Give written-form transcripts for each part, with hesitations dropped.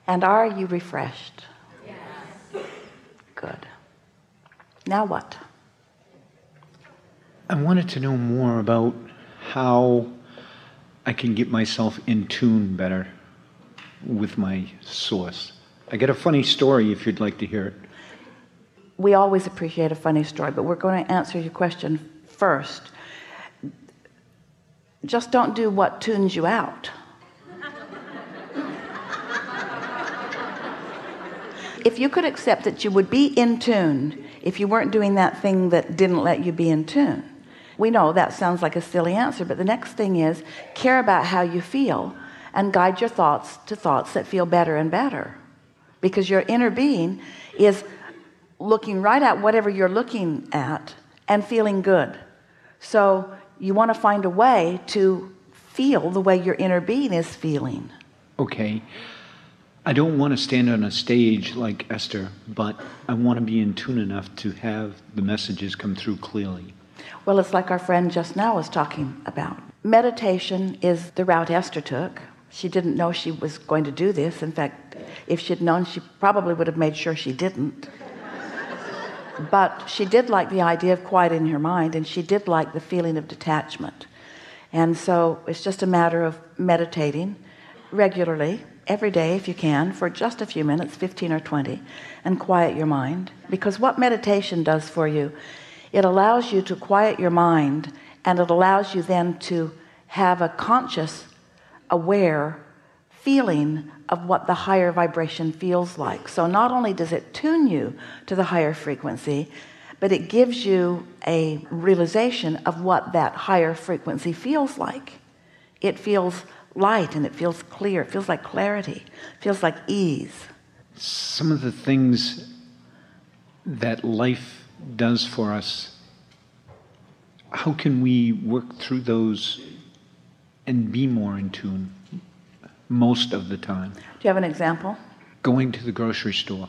And are you refreshed? Yes. Good. Now what? I wanted to know more about how I can get myself in tune better with my source. I got a funny story if you'd like to hear it. We always appreciate a funny story, but we're going to answer your question first. Just don't do what tunes you out. If you could accept that you would be in tune if you weren't doing that thing that didn't let you be in tune. We know that sounds like a silly answer, but the next thing is care about how you feel and guide your thoughts to thoughts that feel better and better, because your inner being is looking right at whatever you're looking at and feeling good. So you want to find a way to feel the way your inner being is feeling. Okay. I don't want to stand on a stage like Esther, but I want to be in tune enough to have the messages come through clearly. Well, it's like our friend just now was talking about. Meditation is the route Esther took. She didn't know she was going to do this. In fact, if she'd known, she probably would have made sure she didn't. But she did like the idea of quieting her mind, and she did like the feeling of detachment. And so it's just a matter of meditating regularly, every day if you can, for just a few minutes, 15 or 20, and quiet your mind. Because what meditation does for you, it allows you to quiet your mind, and it allows you then to have a conscious, aware feeling of what the higher vibration feels like. So not only does it tune you to the higher frequency, but it gives you a realization of what that higher frequency feels like. It feels light, and it feels clear. It feels like clarity. It feels like ease. Some of the things that life does for us, how can we work through those and be more in tune most of the time? Do you have an example? Going to the grocery store.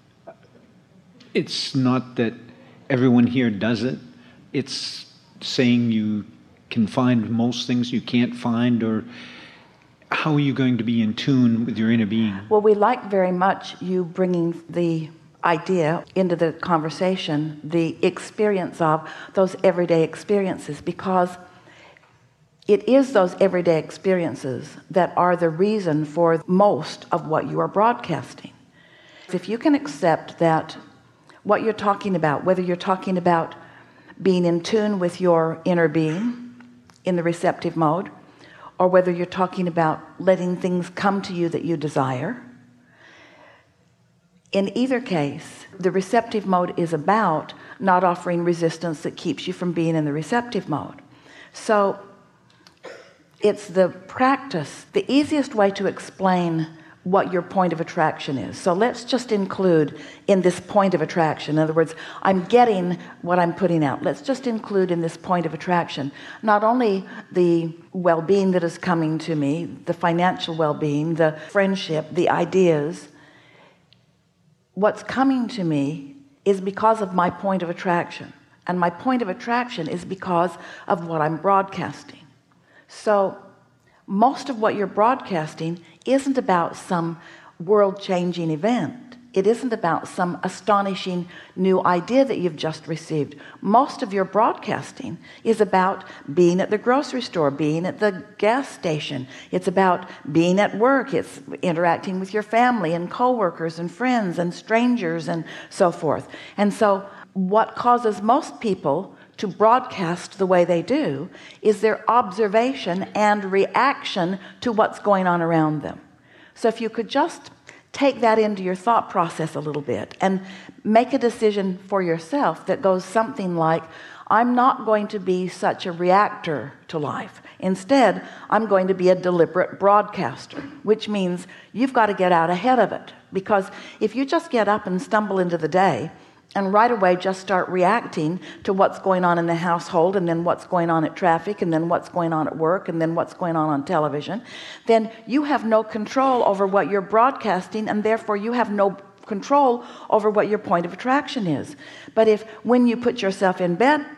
It's not that everyone here does it. It's saying you can find most things you can't find, or how are you going to be in tune with your inner being? Well, we like very much you bringing the idea into the conversation, the experience of those everyday experiences, because it is those everyday experiences that are the reason for most of what you are broadcasting. If you can accept that what you're talking about, whether you're talking about being in tune with your inner being in the receptive mode, or whether you're talking about letting things come to you that you desire, in either case, the receptive mode is about not offering resistance that keeps you from being in the receptive mode. So it's the practice, the easiest way to explain what your point of attraction is. So let's just include in this point of attraction, in other words, I'm getting what I'm putting out. Let's just include in this point of attraction not only the well-being that is coming to me, the financial well-being, the friendship, the ideas. What's coming to me is because of my point of attraction, and my point of attraction is because of what I'm broadcasting. So most of what you're broadcasting isn't about some world-changing event. It isn't about some astonishing new idea that you've just received. Most of your broadcasting is about being at the grocery store, being at the gas station. It's about being at work. It's interacting with your family and coworkers and friends and strangers and so forth. And so what causes most people to broadcast the way they do is their observation and reaction to what's going on around them. So if you could just take that into your thought process a little bit and make a decision for yourself that goes something like, I'm not going to be such a reactor to life. Instead, I'm going to be a deliberate broadcaster, which means you've got to get out ahead of it. Because if you just get up and stumble into the day and right away just start reacting to what's going on in the household, and then what's going on at traffic, and then what's going on at work, and then what's going on television, then you have no control over what you're broadcasting, and therefore you have no control over what your point of attraction is. But if when you put yourself in bed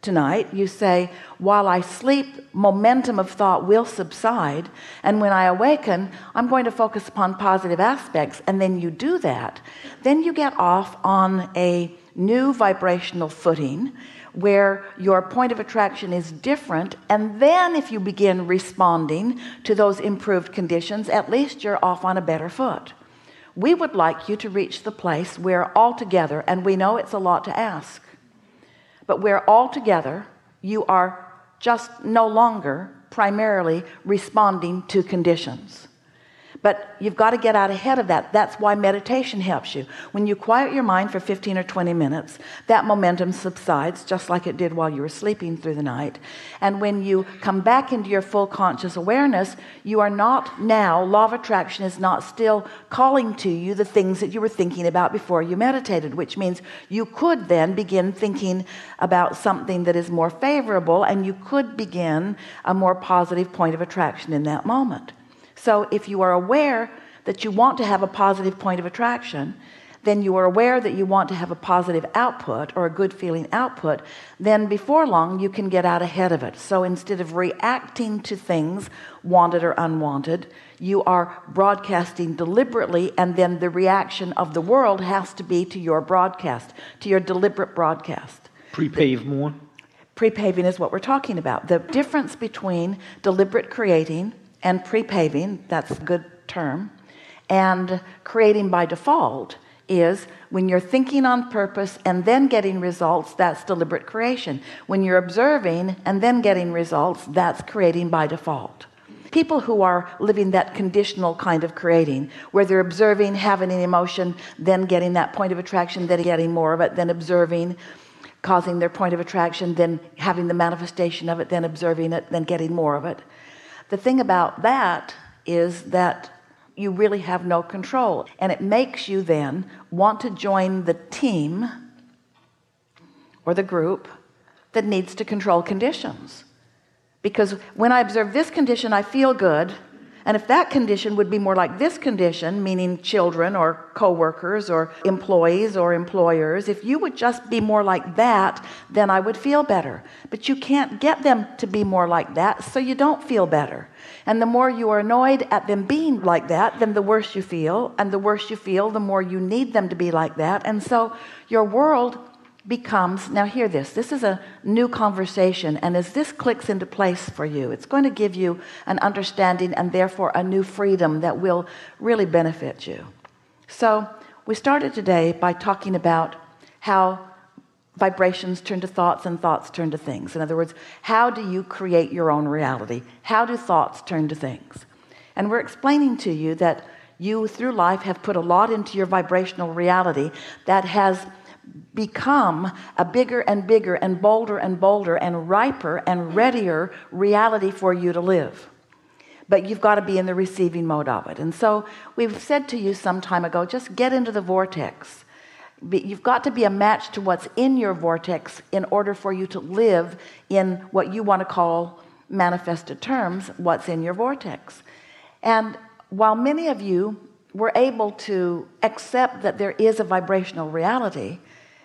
tonight. You say, while I sleep, momentum of thought will subside, and when I awaken, I'm going to focus upon positive aspects. And then you do that, then you get off on a new vibrational footing where your point of attraction is different. And then if you begin responding to those improved conditions, at least you're off on a better foot. We would like you to reach the place where altogether, and we know it's a lot to ask, but where altogether you are just no longer primarily responding to conditions. But you've got to get out ahead of that. That's why meditation helps you. When you quiet your mind for 15 or 20 minutes, that momentum subsides just like it did while you were sleeping through the night. And when you come back into your full conscious awareness, you are not now, law of attraction is not still calling to you the things that you were thinking about before you meditated, which means you could then begin thinking about something that is more favorable, and you could begin a more positive point of attraction in that moment. So if you are aware that you want to have a positive point of attraction, then you are aware that you want to have a positive output or a good feeling output, then before long you can get out ahead of it. So instead of reacting to things, wanted or unwanted, you are broadcasting deliberately, and then the reaction of the world has to be to your broadcast, to your deliberate broadcast. Prepave more? Prepaving is what we're talking about. The difference between deliberate creating and prepaving, that's a good term, and creating by default is when you're thinking on purpose and then getting results, that's deliberate creation. When you're observing and then getting results, that's creating by default. People who are living that conditional kind of creating, where they're observing, having an emotion, then getting that point of attraction, then getting more of it, then observing, causing their point of attraction, then having the manifestation of it, then observing it, then getting more of it. The thing about that is that you really have no control, and it makes you then want to join the team or the group that needs to control conditions. Because when I observe this condition, I feel good. And if that condition would be more like this condition, meaning children or co-workers or employees or employers, if you would just be more like that, then I would feel better. But you can't get them to be more like that, so you don't feel better. And the more you are annoyed at them being like that, then the worse you feel. And the worse you feel, the more you need them to be like that. And so your world becomes, now hear this is a new conversation, and as this clicks into place for you, it's going to give you an understanding and therefore a new freedom that will really benefit you. So we started today by talking about how vibrations turn to thoughts and thoughts turn to things. In other words, how do you create your own reality? How do thoughts turn to things? And we're explaining to you that you through life have put a lot into your vibrational reality that has become a bigger and bigger and bolder and riper and readier reality for you to live. But you've got to be in the receiving mode of it. And so we've said to you some time ago, just get into the vortex. You've got to be a match to what's in your vortex in order for you to live in what you want to call manifested terms, what's in your vortex. And while many of you were able to accept that there is a vibrational reality,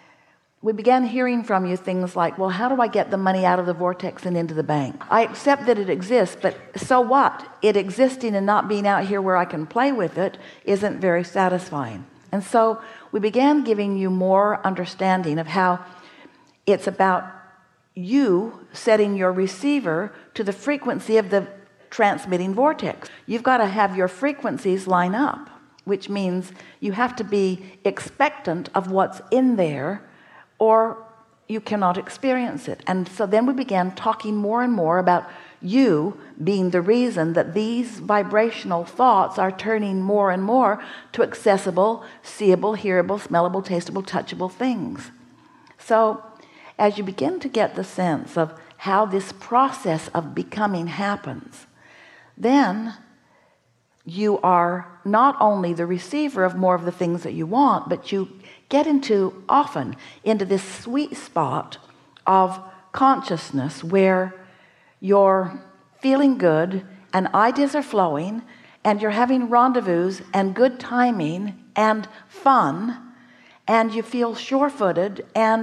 we began hearing from you things like, well, how do I get the money out of the vortex and into the bank? I accept that it exists, but so what? It existing and not being out here where I can play with it isn't very satisfying. And so we began giving you more understanding of how it's about you setting your receiver to the frequency of the transmitting vortex. You've got to have your frequencies line up, which means you have to be expectant of what's in there, or you cannot experience it. And so then we began talking more and more about you being the reason that these vibrational thoughts are turning more and more to accessible, seeable, hearable, smellable, tastable, touchable things. So as you begin to get the sense of how this process of becoming happens, then you are not only the receiver of more of the things that you want, but you get often into this sweet spot of consciousness where you're feeling good and ideas are flowing and you're having rendezvous and good timing and fun, and you feel sure-footed and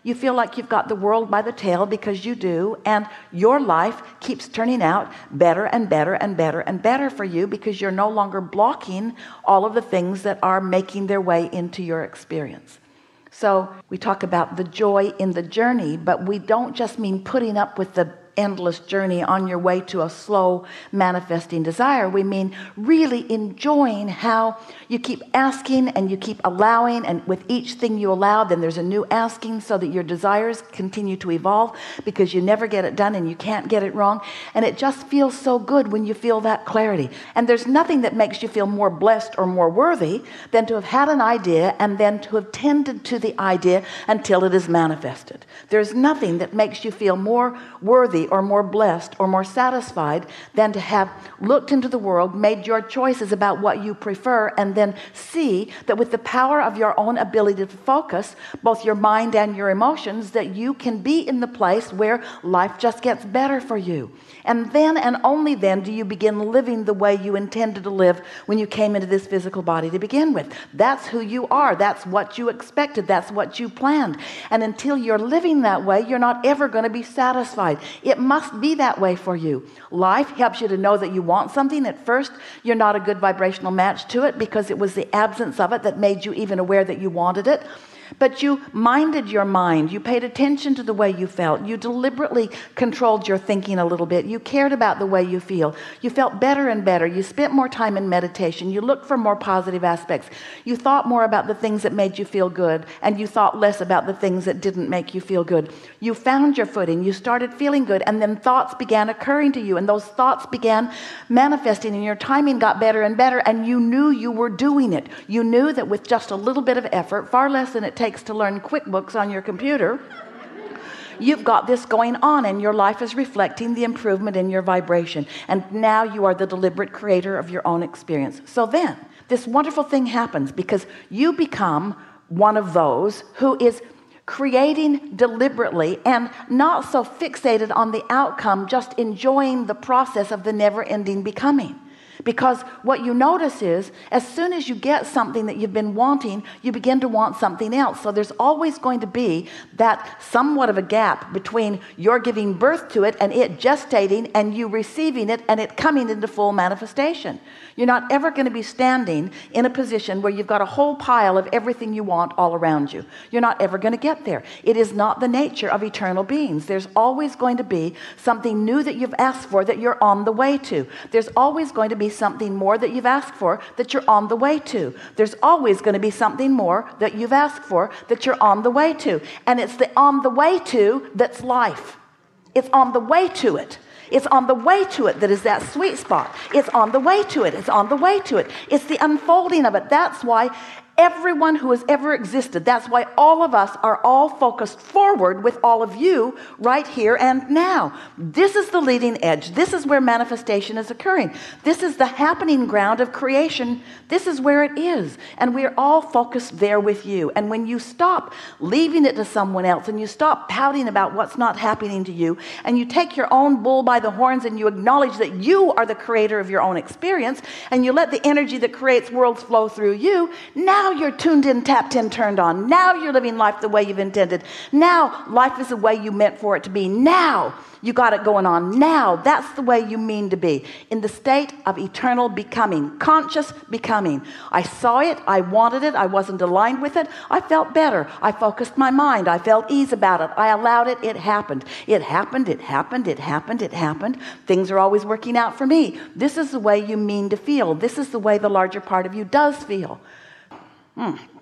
You feel like you've got the world by the tail, because you do, and your life keeps turning out better and better and better and better for you, because you're no longer blocking all of the things that are making their way into your experience. So we talk about the joy in the journey, but we don't just mean putting up with the endless journey on your way to a slow manifesting desire. We mean really enjoying how you keep asking and you keep allowing, and with each thing you allow, then there's a new asking, so that your desires continue to evolve, because you never get it done and you can't get it wrong. And it just feels so good when you feel that clarity. And there's nothing that makes you feel more blessed or more worthy than to have had an idea and then to have tended to the idea until it is manifested. There's nothing that makes you feel more worthy or more blessed or more satisfied than to have looked into the world, made your choices about what you prefer, and then see that with the power of your own ability to focus both your mind and your emotions, that you can be in the place where life just gets better for you. And then and only then do you begin living the way you intended to live when you came into this physical body to begin with. That's who you are. That's what you expected. That's what you planned. And until you're living that way, you're not ever going to be satisfied. It must be that way for you. Life helps you to know that you want something. At first, you're not a good vibrational match to it, because it was the absence of it that made you even aware that you wanted it. But you minded your mind. You paid attention to the way you felt. You deliberately controlled your thinking a little bit. You cared about the way you feel. You felt better and better. You spent more time in meditation. You looked for more positive aspects. You thought more about the things that made you feel good, and you thought less about the things that didn't make you feel good. You found your footing. You started feeling good, and then thoughts began occurring to you, and those thoughts began manifesting, and your timing got better and better, and you knew you were doing it. You knew that with just a little bit of effort, far less than it takes to learn QuickBooks on your computer, you've got this going on, and your life is reflecting the improvement in your vibration. And now you are the deliberate creator of your own experience. So then this wonderful thing happens, because you become one of those who is creating deliberately and not so fixated on the outcome, just enjoying the process of the never-ending becoming. Because what you notice is, as soon as you get something that you've been wanting, you begin to want something else. So there's always going to be that somewhat of a gap between your giving birth to it and it gestating and you receiving it and it coming into full manifestation. You're not ever going to be standing in a position where you've got a whole pile of everything you want all around you. You're not ever going to get there. It is not the nature of eternal beings. There's always going to be something new that you've asked for that you're on the way to. There's always going to be something more that you've asked for that you're on the way to. There's always going to be something more that you've asked for that you're on the way to. And it's the on the way to that's life. It's on the way to it. It's on the way to it that is that sweet spot. It's on the way to it. It's on the way to it. It's the unfolding of it. That's why everyone who has ever existed, that's why all of us are all focused forward with all of you right here and now. This is the leading edge. This is where manifestation is occurring. This is the happening ground of creation. This is where it is. And we're all focused there with you. And when you stop leaving it to someone else and you stop pouting about what's not happening to you, and you take your own bull by the horns and you acknowledge that you are the creator of your own experience, and you let the energy that creates worlds flow through you, now you're tuned in, tapped in, turned on. Now you're living life the way you've intended. Now life is the way you meant for it to be. Now you got it going on. Now that's the way you mean to be, in the state of eternal becoming, conscious becoming. I saw it. I wanted it. I wasn't aligned with it. I felt better. I focused my mind. I felt ease about it. I allowed it. It happened. It happened. It happened. It happened. It happened. Things are always working out for me. This is the way you mean to feel. This is the way the larger part of you does feel.